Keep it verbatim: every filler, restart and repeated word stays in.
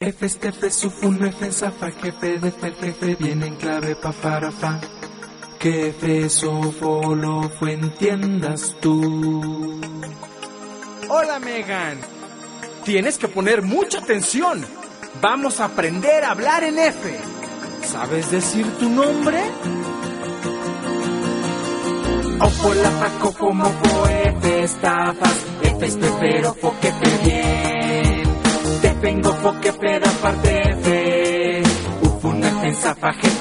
F, F, Sufun, F, Zafa, jefe, de F, jefe, viene en clave pa, para, fa. Que F, Sofo, lo fue, entiendas tú. Hola, Megan. Tienes que poner mucha atención. Vamos a aprender a hablar en F. ¿Sabes decir tu nombre? Ofo, la, fa, cofo, mofo, F, estafas, F, espero, fo, que te bien. Te vengo, fo, que peda, parte F. Ufun, F, Zafa, jefe,